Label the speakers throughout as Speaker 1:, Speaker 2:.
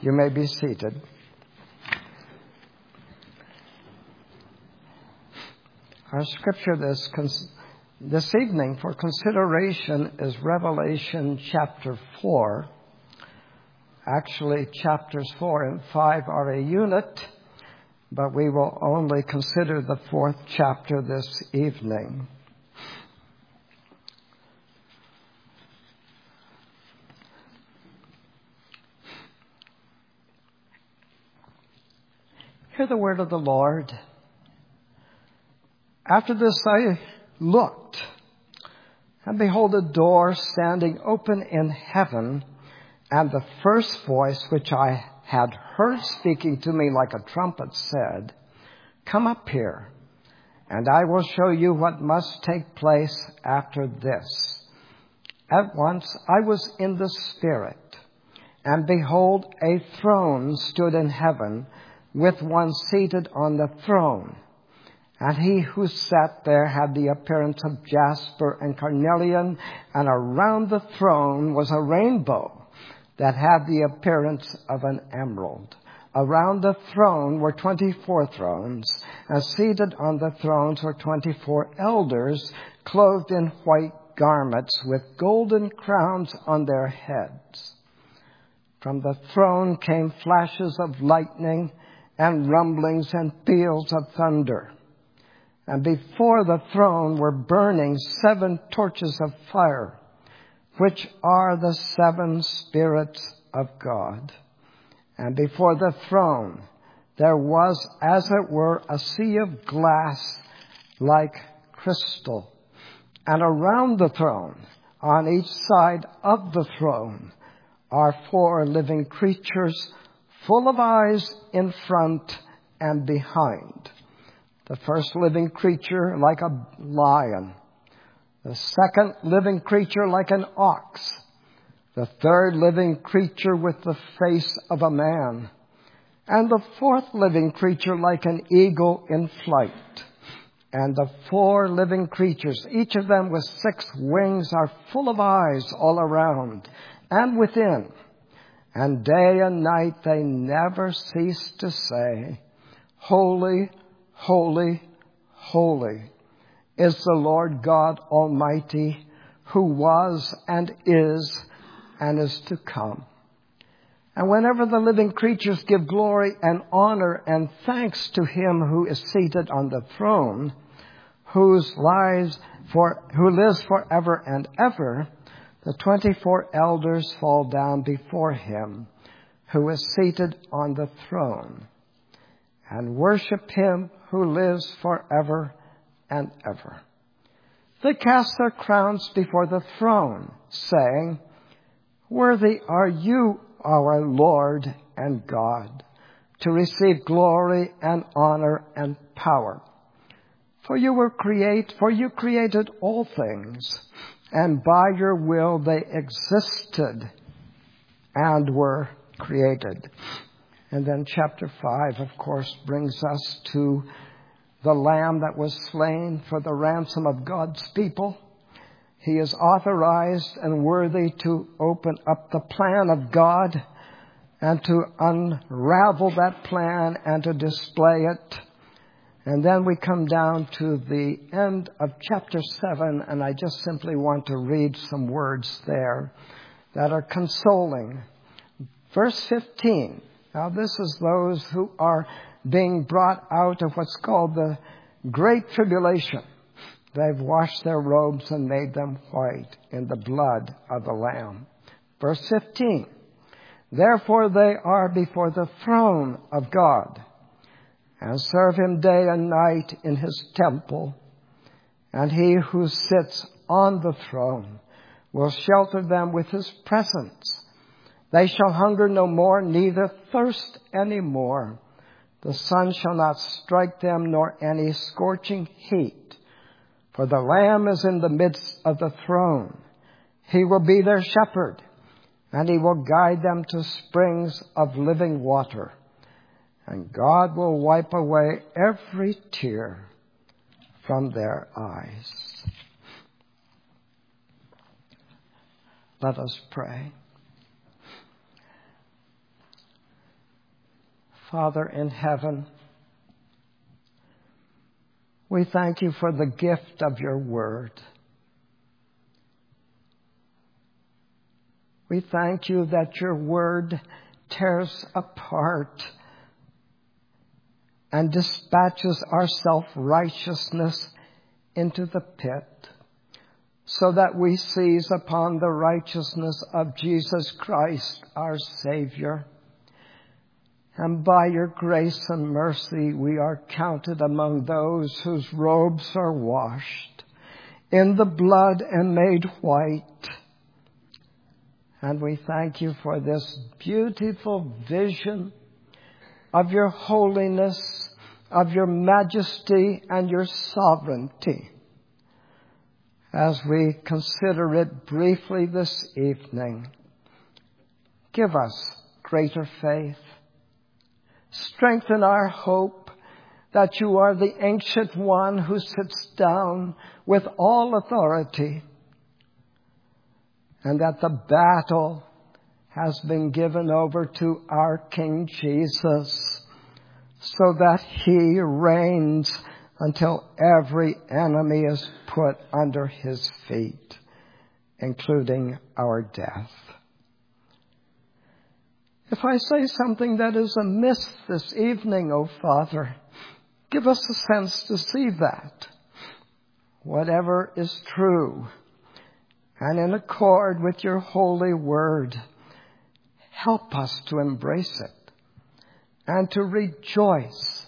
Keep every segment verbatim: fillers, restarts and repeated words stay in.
Speaker 1: You may be seated. Our scripture this, this evening for consideration is Revelation chapter four. Actually, chapters four and five are a unit, but we will only consider the fourth chapter this evening. Hear the word of the Lord. After this I looked, and behold, a door standing open in heaven, and the first voice which I had heard speaking to me like a trumpet said, "Come up here, and I will show you what must take place after this." At once I was in the Spirit, and behold, a throne stood in heaven, with one seated on the throne. And he who sat there had the appearance of jasper and carnelian, and around the throne was a rainbow that had the appearance of an emerald. Around the throne were twenty-four thrones, and seated on the thrones were twenty-four elders, clothed in white garments, with golden crowns on their heads. From the throne came flashes of lightning, and rumblings and peals of thunder. And before the throne were burning seven torches of fire, which are the seven spirits of God. And before the throne there was, as it were, a sea of glass like crystal. And around the throne, on each side of the throne, are four living creatures, full of eyes in front and behind. The first living creature like a lion. The second living creature like an ox. The third living creature with the face of a man. And the fourth living creature like an eagle in flight. And the four living creatures, each of them with six wings, are full of eyes all around and within. And day and night they never cease to say, "Holy, holy, holy is the Lord God Almighty, who was and is and is to come." And whenever the living creatures give glory and honor and thanks to him who is seated on the throne, whose lives for who lives forever and ever, the twenty-four elders fall down before him who is seated on the throne and worship him who lives forever and ever. They cast their crowns before the throne, saying, "Worthy are you, our Lord and God, to receive glory and honor and power. For you were create, for you created all things, and by your will they existed and were created." And then chapter five, of course, brings us to the Lamb that was slain for the ransom of God's people. He is authorized and worthy to open up the plan of God and to unravel that plan and to display it. And then we come down to the end of chapter seven, and I just simply want to read some words there that are consoling. Verse fifteen. Now this is those who are being brought out of what's called the Great Tribulation. They've washed their robes and made them white in the blood of the Lamb. Verse fifteen. Therefore they are before the throne of God, and serve him day and night in his temple. And he who sits on the throne will shelter them with his presence. They shall hunger no more, neither thirst any more. The sun shall not strike them, nor any scorching heat. For the Lamb is in the midst of the throne. He will be their shepherd, and he will guide them to springs of living water. And God will wipe away every tear from their eyes. Let us pray. Father in heaven, we thank you for the gift of your word. We thank you that your word tears apart and dispatches our self-righteousness into the pit, so that we seize upon the righteousness of Jesus Christ, our Savior. And by your grace and mercy, we are counted among those whose robes are washed in the blood and made white. And we thank you for this beautiful vision of your holiness, of your majesty, and your sovereignty. As we consider it briefly this evening, give us greater faith. Strengthen our hope that you are the ancient one who sits down with all authority, and that the battle has been given over to our King Jesus, so that he reigns until every enemy is put under his feet, including our death. If I say something that is amiss this evening, O Father, give us a sense to see that. Whatever is true and in accord with your holy word, help us to embrace it and to rejoice.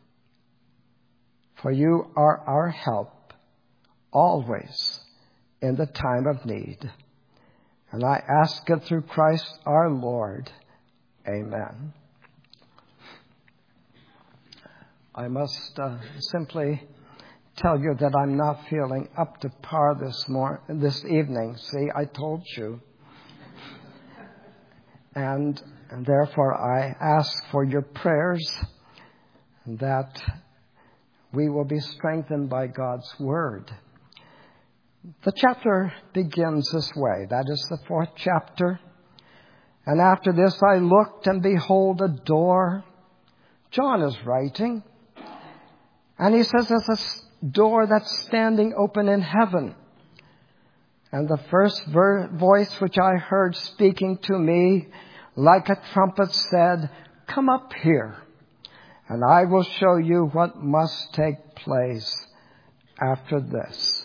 Speaker 1: For you are our help always in the time of need. And I ask it through Christ our Lord. Amen. I must uh, simply tell you that I'm not feeling up to par this mor- this evening. See, I told you. And, and therefore I ask for your prayers that we will be strengthened by God's word. The chapter begins this way. That is the fourth chapter. And after this I looked, and behold, a door. John is writing. And he says there's a door that's standing open in heaven. And the first ver- voice which I heard speaking to me like a trumpet said, "Come up here, and I will show you what must take place after this."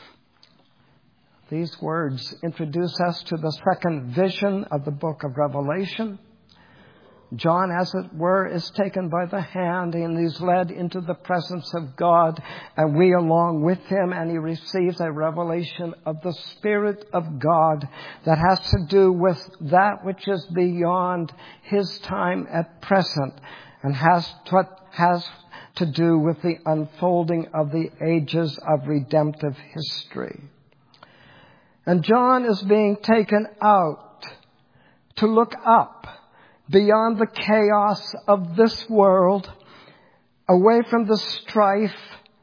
Speaker 1: These words introduce us to the second vision of the book of Revelation. John, as it were, is taken by the hand and is led into the presence of God, and we along with him, and he receives a revelation of the Spirit of God that has to do with that which is beyond his time at present, and has what has to do with the unfolding of the ages of redemptive history. And John is being taken out to look up beyond the chaos of this world, away from the strife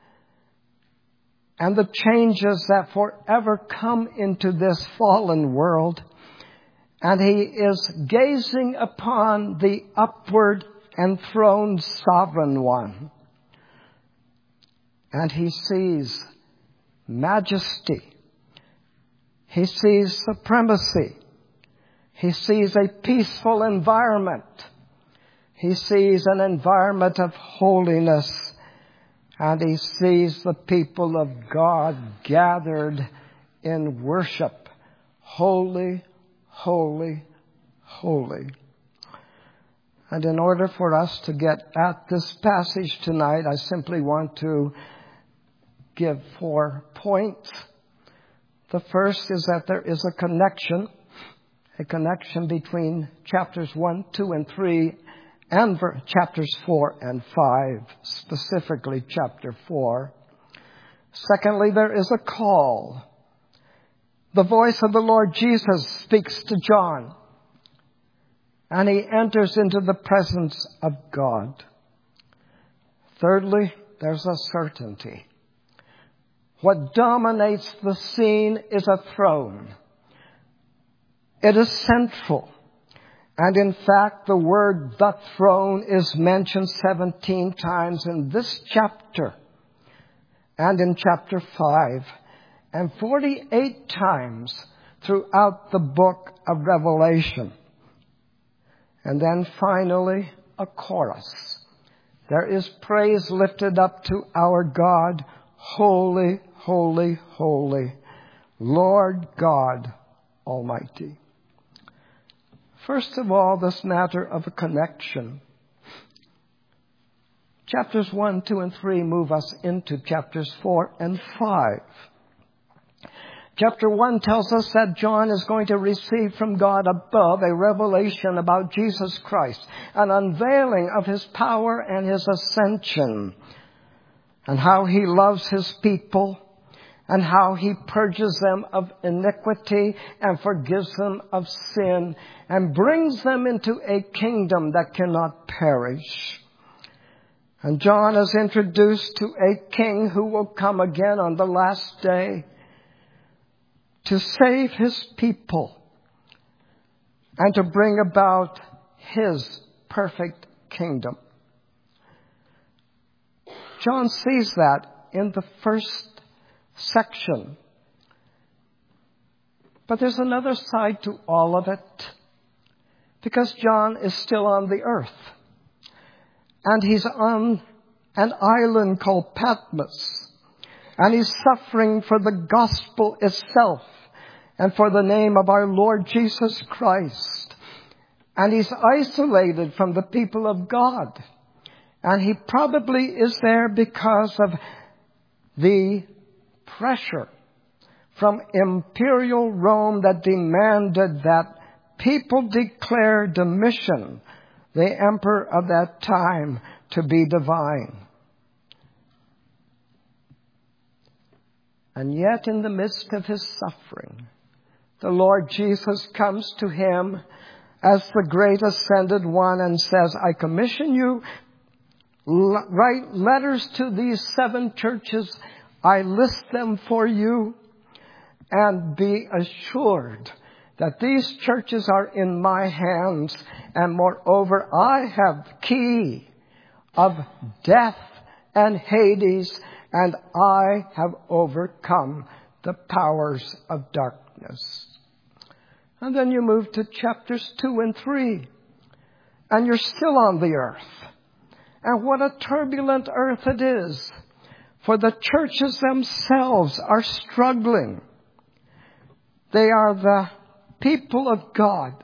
Speaker 1: and the changes that forever come into this fallen world. And he is gazing upon the upward enthroned sovereign one. And he sees majesty. He sees supremacy. He sees a peaceful environment. He sees an environment of holiness. And he sees the people of God gathered in worship. Holy, holy, holy. And in order for us to get at this passage tonight, I simply want to give four points. The first is that there is a connection, a connection between chapters one, two, and three, and chapters four and five, specifically chapter four. Secondly, there is a call. The voice of the Lord Jesus speaks to John, and he enters into the presence of God. Thirdly, there's a certainty. What dominates the scene is a throne. It is central. And in fact, the word "the throne" is mentioned seventeen times in this chapter and in chapter five, and forty-eight times throughout the book of Revelation. And then finally, a chorus. There is praise lifted up to our God, holy, holy, holy, Lord God Almighty. First of all, this matter of a connection. Chapters one, two, and three move us into chapters four and five. Chapter one tells us that John is going to receive from God above a revelation about Jesus Christ, an unveiling of his power and his ascension, and how he loves his people, and how he purges them of iniquity and forgives them of sin and brings them into a kingdom that cannot perish. And John is introduced to a king who will come again on the last day to save his people and to bring about his perfect kingdom. John sees that in the first section. But there's another side to all of it, because John is still on the earth. And he's on an island called Patmos. And he's suffering for the gospel itself and for the name of our Lord Jesus Christ. And he's isolated from the people of God. And he probably is there because of the pressure from imperial Rome that demanded that people declare Domitian, the emperor of that time, to be divine. And yet in the midst of his suffering, the Lord Jesus comes to him as the great ascended one and says, I commission you, write letters to these seven churches. I list them for you, and be assured that these churches are in my hands, and moreover, I have the key of death and Hades, and I have overcome the powers of darkness. And then you move to chapters two and three, and you're still on the earth. And what a turbulent earth it is. For the churches themselves are struggling. They are the people of God,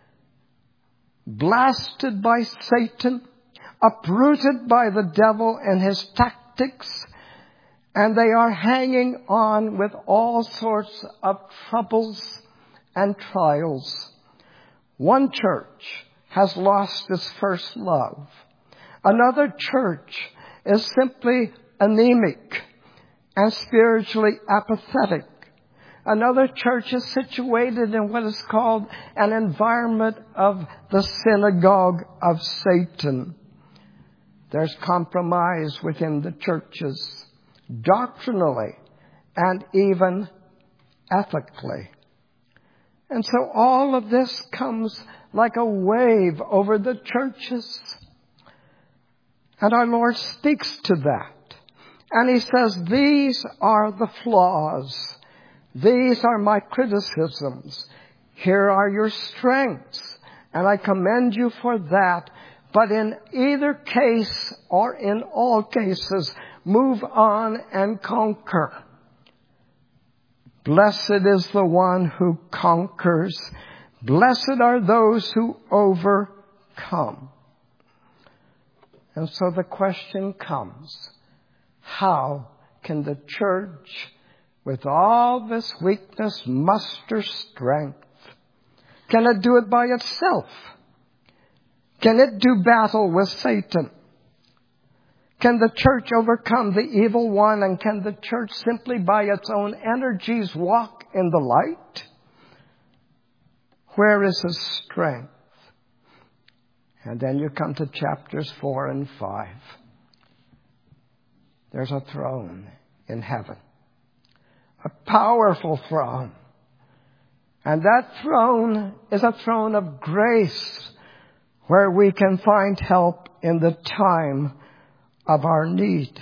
Speaker 1: blasted by Satan, uprooted by the devil and his tactics, and they are hanging on with all sorts of troubles and trials. One church has lost its first love. Another church is simply anemic and spiritually apathetic. Another church is situated in what is called an environment of the synagogue of Satan. There's compromise within the churches, doctrinally and even ethically. And so all of this comes like a wave over the churches. And our Lord speaks to that. And he says, these are the flaws. These are my criticisms. Here are your strengths. And I commend you for that. But in either case or in all cases, move on and conquer. Blessed is the one who conquers. Blessed are those who overcome. And so the question comes, how can the church, with all this weakness, muster strength? Can it do it by itself? Can it do battle with Satan? Can the church overcome the evil one? And can the church simply by its own energies walk in the light? Where is his strength? And then you come to chapters four and five. There's a throne in heaven. A powerful throne. And that throne is a throne of grace where we can find help in the time of our need.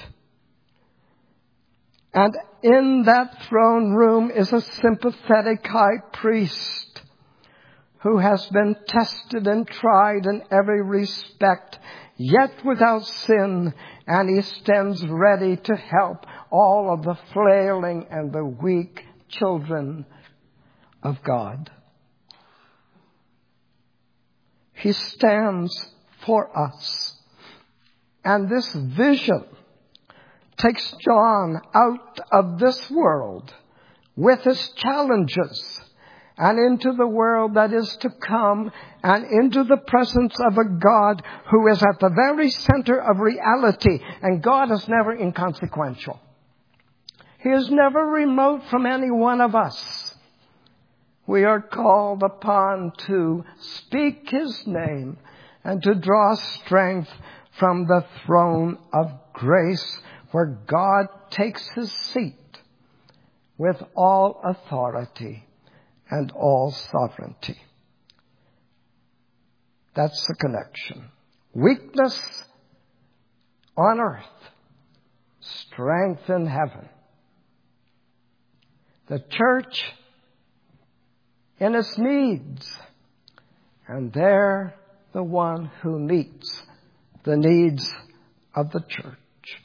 Speaker 1: And in that throne room is a sympathetic high priest who has been tested and tried in every respect, yet without sin, and he stands ready to help all of the flailing and the weak children of God. He stands for us. And this vision takes John out of this world with its challenges and into the world that is to come and into the presence of a God who is at the very center of reality. And God is never inconsequential. He is never remote from any one of us. We are called upon to speak His name and to draw strength from the throne of grace where God takes His seat with all authority and all sovereignty. That's the connection. Weakness on earth, strength in heaven. The church in its needs, and there the one who meets the needs of the church.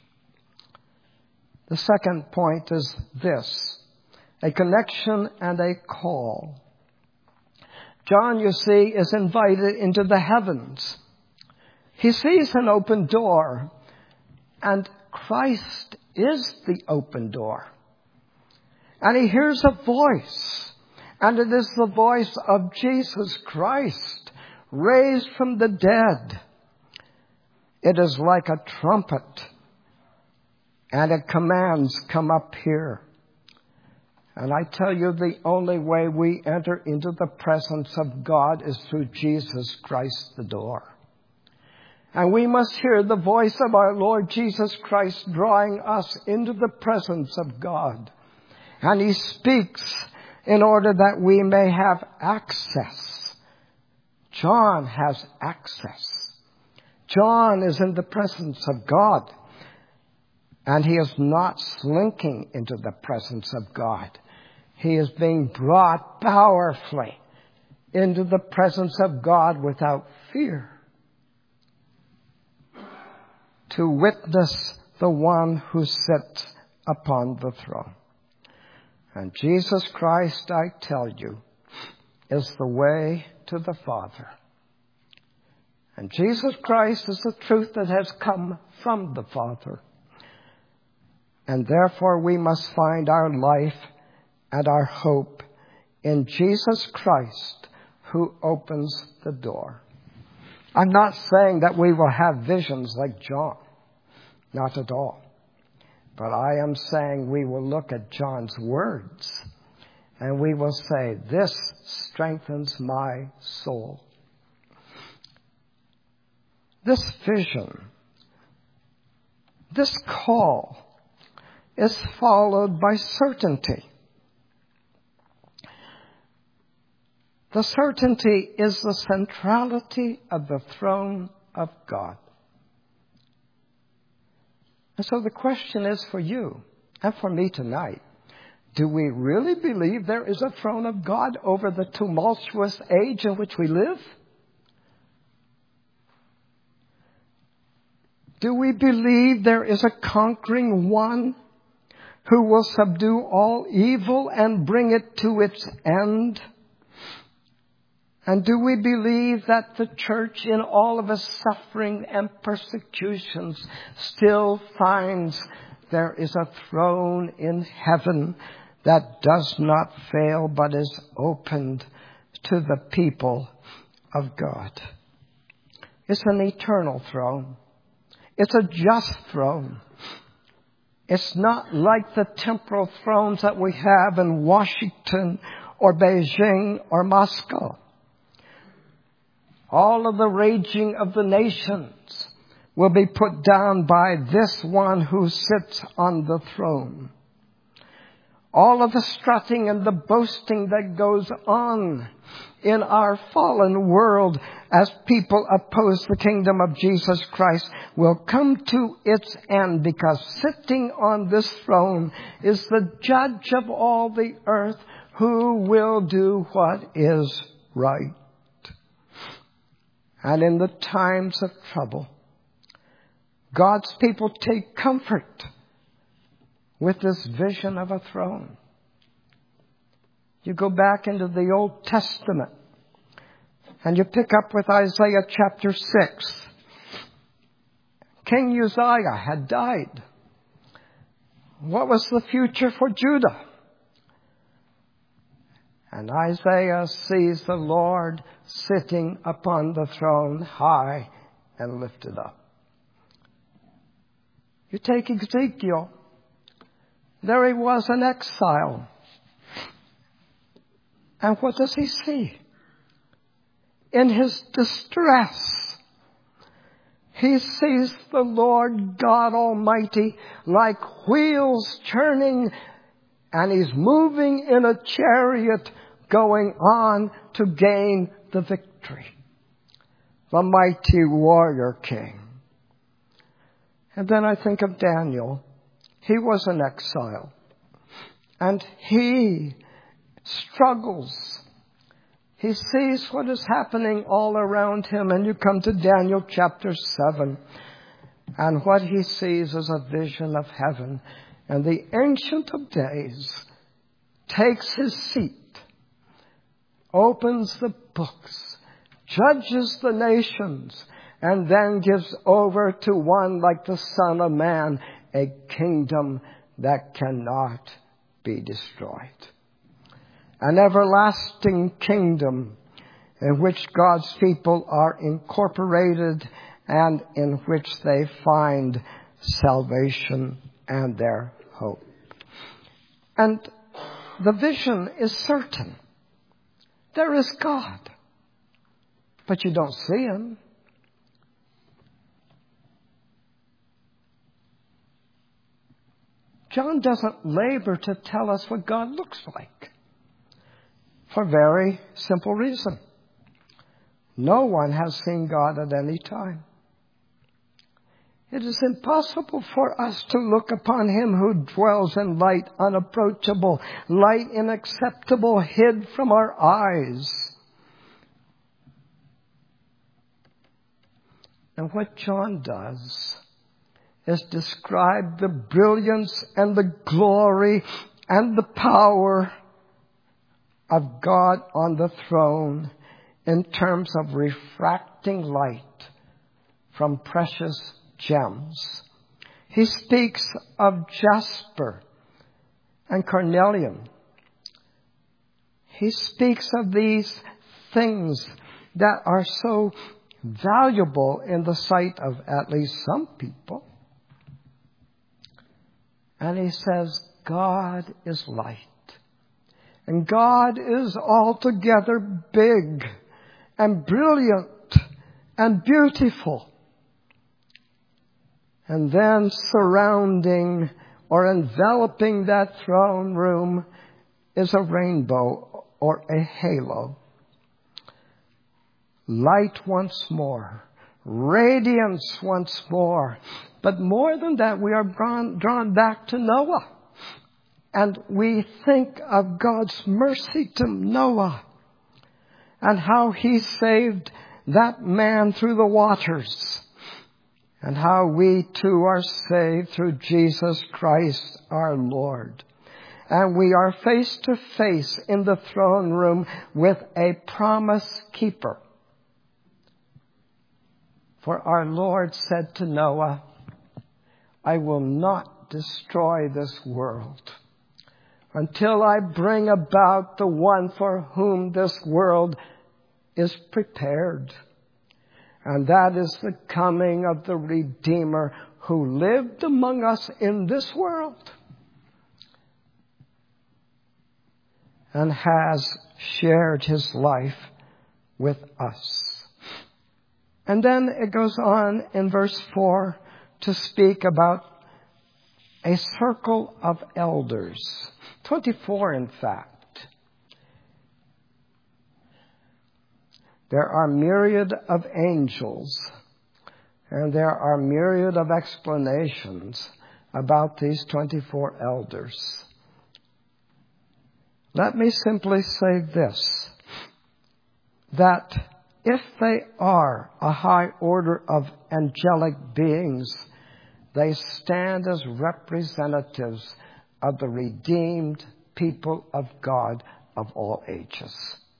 Speaker 1: The second point is this, a connection and a call. John, you see, is invited into the heavens. He sees an open door, and Christ is the open door. And he hears a voice, and it is the voice of Jesus Christ, raised from the dead. It is like a trumpet, and it commands, come up here. And I tell you, the only way we enter into the presence of God is through Jesus Christ, the door. And we must hear the voice of our Lord Jesus Christ drawing us into the presence of God. And He speaks in order that we may have access. John has access. John is in the presence of God. And he is not slinking into the presence of God. He is being brought powerfully into the presence of God without fear, to witness the one who sits upon the throne. And Jesus Christ, I tell you, is the way to the Father. And Jesus Christ is the truth that has come from the Father. And therefore we must find our life and our hope in Jesus Christ, who opens the door. I'm not saying that we will have visions like John. Not at all. But I am saying we will look at John's words and we will say, this strengthens my soul. This vision, this call is followed by certainty. The certainty is the centrality of the throne of God. And so the question is for you and for me tonight, do we really believe there is a throne of God over the tumultuous age in which we live? Do we believe there is a conquering one who will subdue all evil and bring it to its end? And do we believe that the church, in all of its suffering and persecutions, still finds there is a throne in heaven that does not fail but is opened to the people of God? It's an eternal throne. It's a just throne. It's not like the temporal thrones that we have in Washington or Beijing or Moscow. All of the raging of the nations will be put down by this one who sits on the throne. All of the strutting and the boasting that goes on in our fallen world as people oppose the kingdom of Jesus Christ will come to its end, because sitting on this throne is the judge of all the earth, who will do what is right. And in the times of trouble, God's people take comfort with this vision of a throne. You go back into the Old Testament and you pick up with Isaiah chapter six. King Uzziah had died. What was the future for Judah? And Isaiah sees the Lord sitting upon the throne, high and lifted up. You take Ezekiel. There he was in exile. And what does he see? In his distress, he sees the Lord God Almighty like wheels turning, and he's moving in a chariot going on to gain the victory. The mighty warrior king. And then I think of Daniel. He was in exile. And he struggles. He sees what is happening all around him. And you come to Daniel chapter seven. And what he sees is a vision of heaven. And the Ancient of Days takes his seat, opens the books, judges the nations, and then gives over to one like the Son of Man a kingdom that cannot be destroyed. An everlasting kingdom in which God's people are incorporated and in which they find salvation and their hope. And the vision is certain. There is God, but you don't see him. John doesn't labor to tell us what God looks like, for a very simple reason. No one has seen God at any time. It is impossible for us to look upon him who dwells in light unapproachable, light inacceptable, hid from our eyes. And what John does is describe the brilliance and the glory and the power of God on the throne in terms of refracting light from precious gems. He speaks of jasper and carnelian. He speaks of these things that are so valuable in the sight of at least some people. And he says, God is light. And God is altogether big and brilliant and beautiful. And then surrounding or enveloping that throne room is a rainbow or a halo. Light once more. Radiance once more. But more than that, we are drawn, drawn back to Noah. And we think of God's mercy to Noah and how he saved that man through the waters. And how we too are saved through Jesus Christ our Lord. And we are face to face in the throne room with a promise keeper. For our Lord said to Noah, I will not destroy this world until I bring about the one for whom this world is prepared. And that is the coming of the Redeemer who lived among us in this world and has shared his life with us. And then it goes on in verse four to speak about a circle of elders. twenty-four, in fact. There are myriad of angels, and there are myriad of explanations about these twenty-four elders. Let me simply say this, that if they are a high order of angelic beings, they stand as representatives of the redeemed people of God of all ages.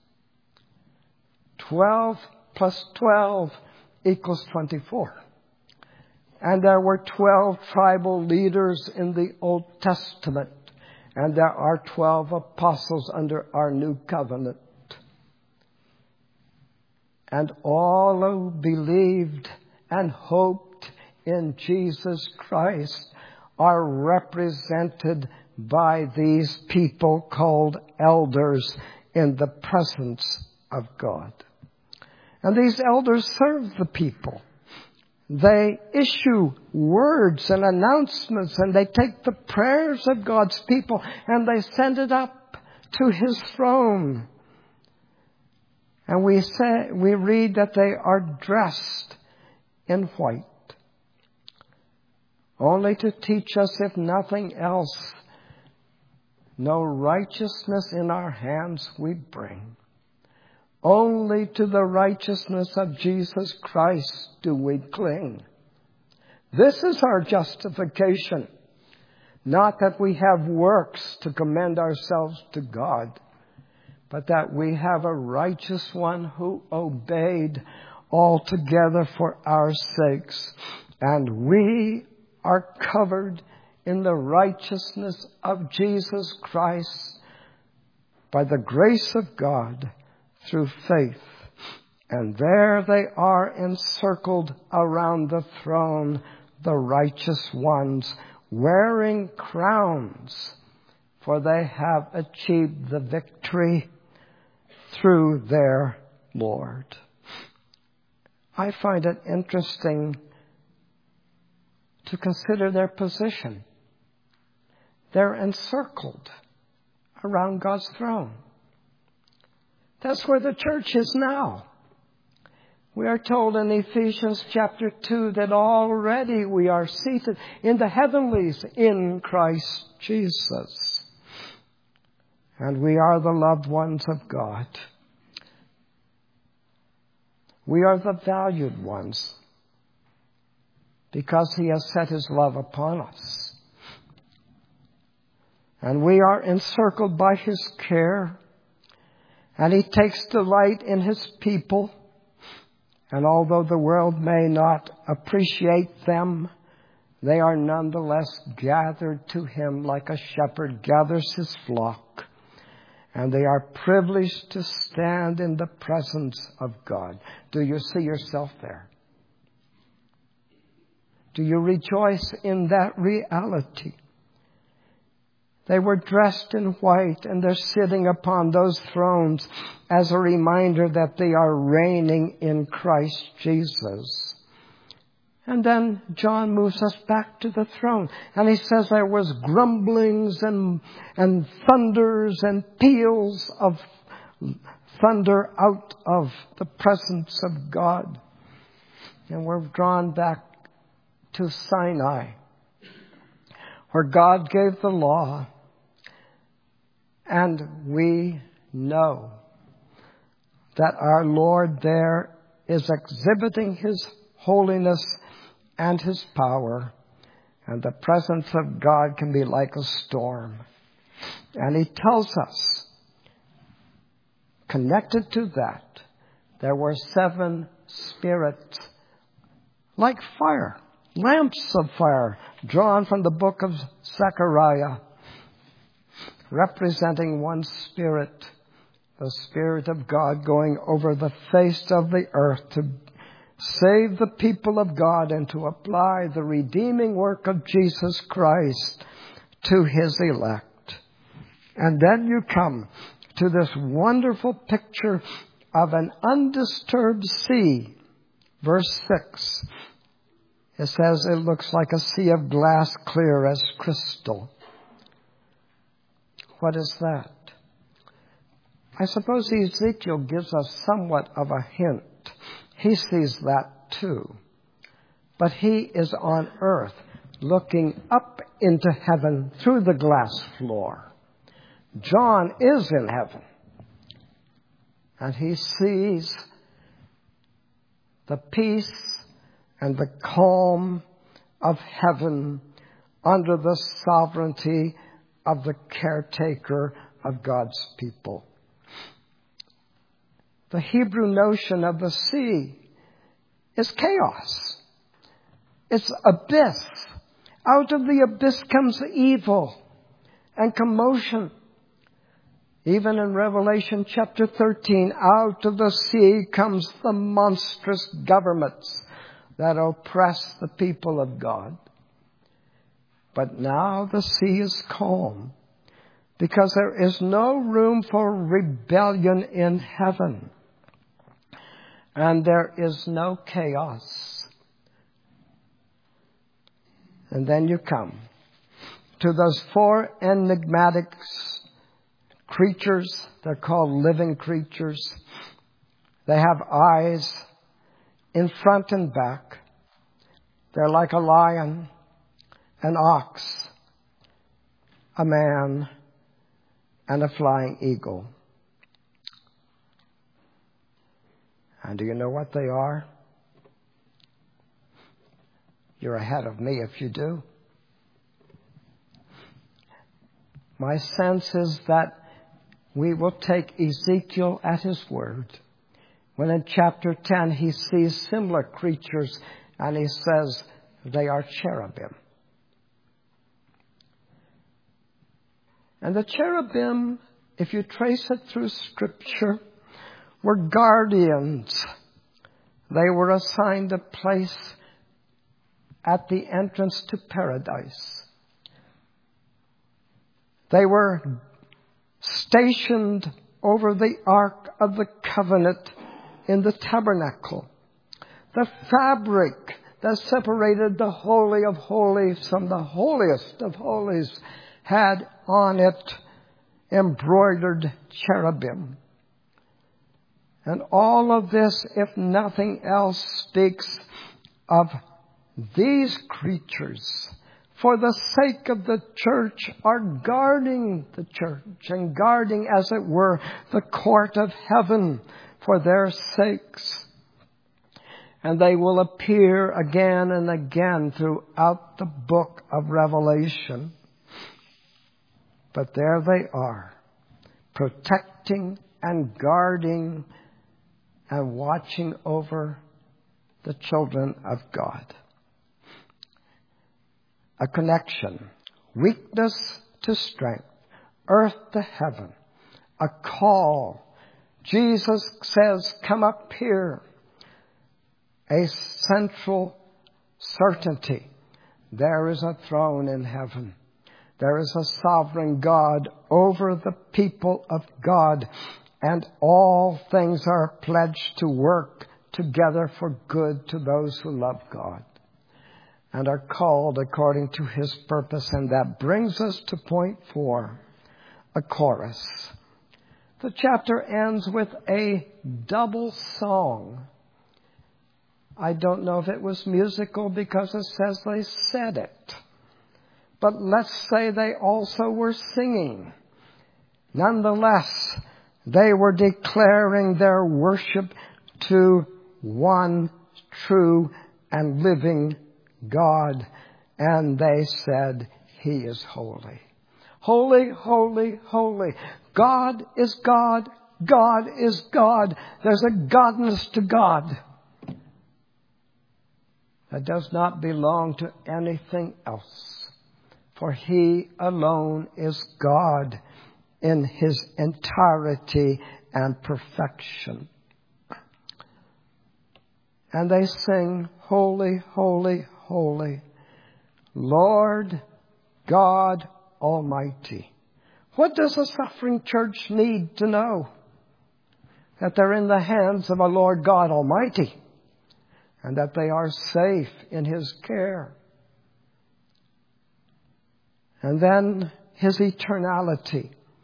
Speaker 1: Twelve plus twelve equals twenty-four. And there were twelve tribal leaders in the Old Testament, and there are twelve apostles under our new covenant. And all who believed and hoped in Jesus Christ are represented by these people called elders in the presence of God. And these elders serve the people. They issue words and announcements, and they take the prayers of God's people and they send it up to His throne. And we say, we read that they are dressed in white, only to teach us, if nothing else, no righteousness in our hands we bring. Only to the righteousness of Jesus Christ do we cling. This is our justification. Not that we have works to commend ourselves to God, but that we have a righteous one who obeyed altogether for our sakes. And we are covered in the righteousness of Jesus Christ by the grace of God through faith. And there they are encircled around the throne, the righteous ones, wearing crowns, for they have achieved the victory through their Lord. I find it interesting to consider their position. They're encircled around God's throne. That's where the church is now. We are told in Ephesians chapter two that already we are seated in the heavenlies in Christ Jesus. And we are the loved ones of God. We are the valued ones because He has set His love upon us. And we are encircled by His care. And He takes delight in His people. And although the world may not appreciate them, they are nonetheless gathered to Him like a shepherd gathers his flock. And they are privileged to stand in the presence of God. Do you see yourself there? Do you rejoice in that reality? They were dressed in white, and they're sitting upon those thrones as a reminder that they are reigning in Christ Jesus. And then John moves us back to the throne, and he says there was grumblings and, and thunders and peals of thunder out of the presence of God. And we're drawn back to Sinai, where God gave the law. And we know that our Lord there is exhibiting His holiness and His power. And the presence of God can be like a storm. And He tells us, connected to that, there were seven spirits like fire, lamps of fire, drawn from the book of Zechariah, representing one Spirit, the Spirit of God going over the face of the earth to save the people of God and to apply the redeeming work of Jesus Christ to His elect. And then you come to this wonderful picture of an undisturbed sea. Verse six. It says it looks like a sea of glass clear as crystal, What is that? I suppose Ezekiel gives us somewhat of a hint. He sees that too. But he is on earth looking up into heaven through the glass floor. John is in heaven. And he sees the peace and the calm of heaven under the sovereignty of the caretaker of God's people. The Hebrew notion of the sea is chaos. It's abyss. Out of the abyss comes evil and commotion. Even in Revelation chapter thirteen, out of the sea comes the monstrous governments that oppress the people of God. But now the sea is calm because there is no room for rebellion in heaven. And there is no chaos. And then you come to those four enigmatic creatures. They're called living creatures. They have eyes in front and back. They're like a lion, an ox, a man, and a flying eagle. And do you know what they are? You're ahead of me if you do. My sense is that we will take Ezekiel at his word. When in chapter ten he sees similar creatures and he says they are cherubim. And the cherubim, if you trace it through Scripture, were guardians. They were assigned a place at the entrance to paradise. They were stationed over the Ark of the Covenant in the tabernacle. The fabric that separated the Holy of Holies from the holiest of holies had on it embroidered cherubim. And all of this, if nothing else, speaks of these creatures, for the sake of the church, are guarding the church and guarding, as it were, the court of heaven for their sakes. And they will appear again and again throughout the book of Revelation. But there they are, protecting and guarding and watching over the children of God. A connection, weakness to strength, earth to heaven, a call. Jesus says, come up here. A central certainty. There is a throne in heaven. There is a sovereign God over the people of God, and all things are pledged to work together for good to those who love God and are called according to his purpose. And that brings us to point four, a chorus. The chapter ends with a double song. I don't know if it was musical because it says they said it. But let's say they also were singing. Nonetheless, they were declaring their worship to one true and living God. And they said, he is holy. Holy, holy, holy. God is God. God is God. There's a godness to God that does not belong to anything else. For he alone is God in his entirety and perfection. And they sing, holy, holy, holy, Lord God Almighty. What does a suffering church need to know? That they're in the hands of a Lord God Almighty, and that they are safe in his care. And then his eternality.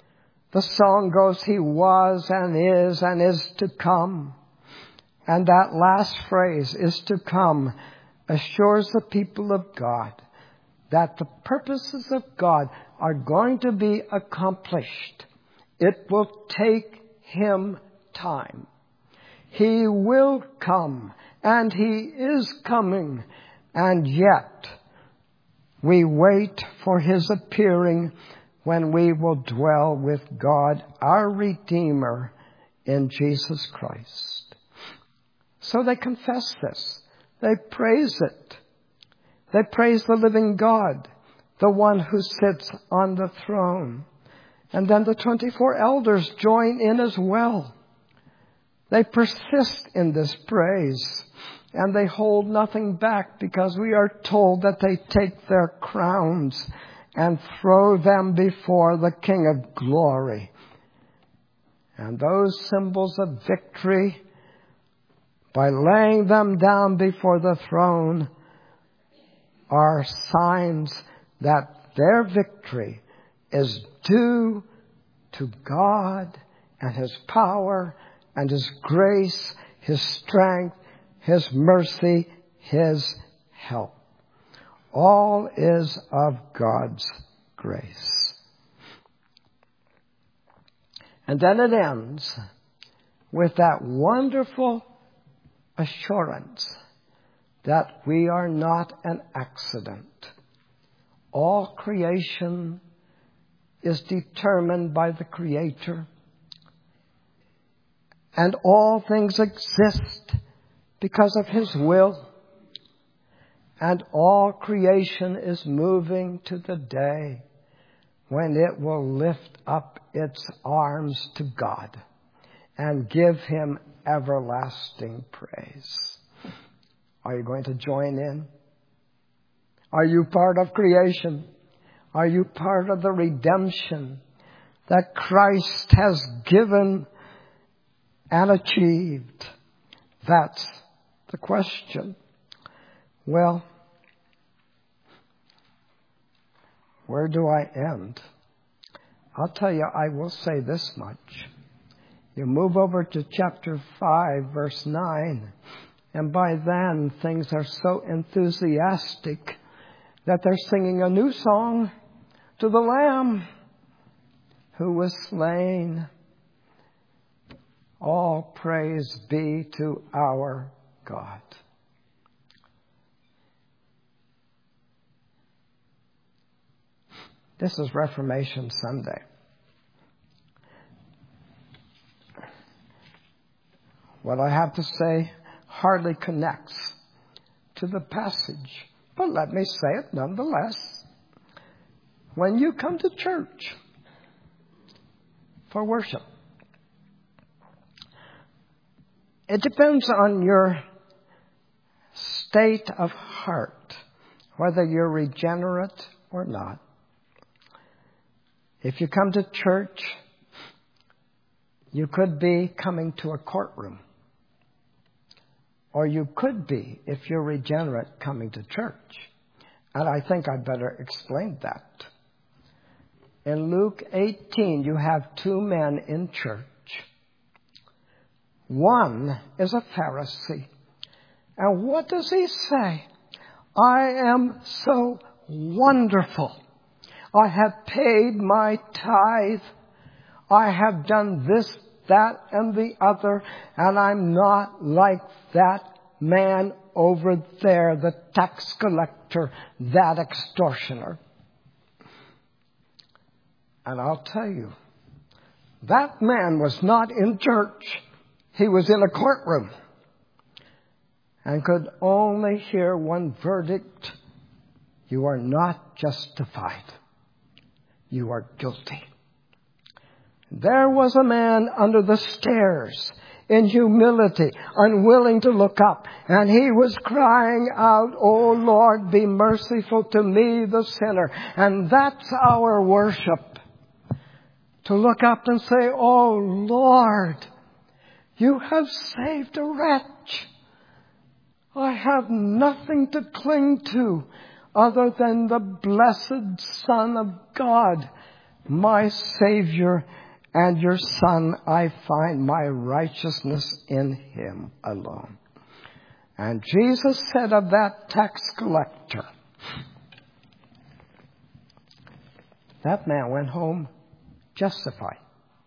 Speaker 1: The song goes, He was and is and is to come. And that last phrase, is to come, assures the people of God that the purposes of God are going to be accomplished. It will take Him time. He will come, and He is coming, and yet we wait for His appearing when we will dwell with God, our Redeemer, in Jesus Christ. So they confess this. They praise it. They praise the living God, the one who sits on the throne. And then the twenty-four elders join in as well. They persist in this praise, and they hold nothing back, because we are told that they take their crowns and throw them before the King of Glory. And those symbols of victory, by laying them down before the throne, are signs that their victory is due to God and His power and His grace, His strength, His mercy, His help. All is of God's grace. And then it ends with that wonderful assurance that we are not an accident. All creation is determined by the Creator, and all things exist because of His will. And all creation is moving to the day when it will lift up its arms to God and give Him everlasting praise. Are you going to join in? Are you part of creation? Are you part of the redemption that Christ has given and achieved? That's the question. Well, where do I end? I'll tell you, I will say this much. You move over to chapter five, verse nine, and by then things are so enthusiastic that they're singing a new song to the Lamb who was slain. All praise be to our God. This is Reformation Sunday. What I have to say hardly connects to the passage, but let me say it nonetheless. When you come to church for worship, it depends on your state of heart, whether you're regenerate or not. If you come to church, you could be coming to a courtroom. Or you could be, if you're regenerate, coming to church. And I think I'd better explain that. In Luke eighteen, you have two men in church. One is a Pharisee. And what does he say? I am so wonderful. I have paid my tithe. I have done this, that, and the other, and I'm not like that man over there, the tax collector, that extortioner. And I'll tell you, that man was not in church. He was in a courtroom and could only hear one verdict: you are not justified. You are guilty. There was a man under the stairs in humility, unwilling to look up, and he was crying out, "Oh Lord, be merciful to me, the sinner." And that's our worship. To look up and say, "Oh Lord, you have saved a wretch. I have nothing to cling to other than the blessed Son of God, my Savior and your Son, I find my righteousness in him alone. And Jesus said of that tax collector, that man went home justified.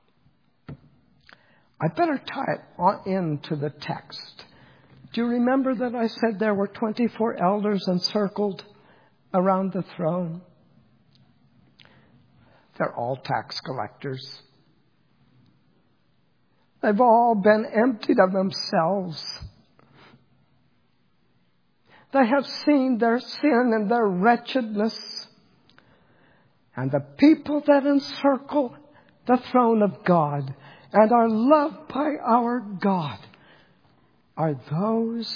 Speaker 1: I better tie it on into the text. Do you remember that I said there were twenty-four elders encircled around the throne? They're all tax collectors. They've all been emptied of themselves. They have seen their sin and their wretchedness. And the people that encircle the throne of God and are loved by our God are those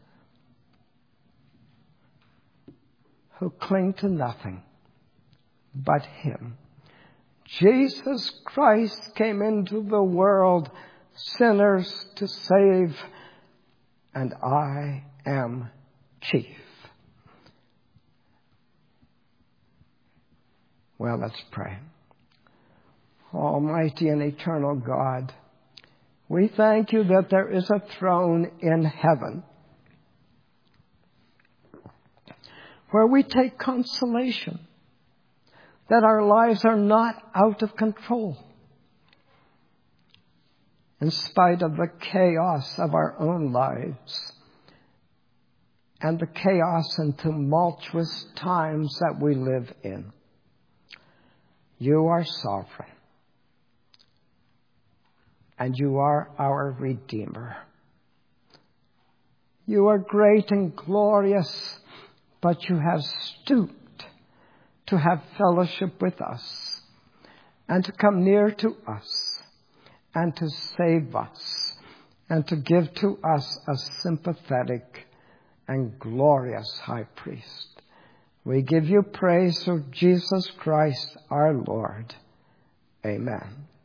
Speaker 1: who cling to nothing but him. Jesus Christ came into the world, sinners to save, and I am chief. Well, let's pray. Almighty and eternal God, we thank you that there is a throne in heaven where we take consolation that our lives are not out of control in spite of the chaos of our own lives and the chaos and tumultuous times that we live in. You are sovereign, and you are our Redeemer. You are great and glorious, but you have stooped to have fellowship with us and to come near to us and to save us and to give to us a sympathetic and glorious high priest. We give you praise through Jesus Christ our Lord. Amen.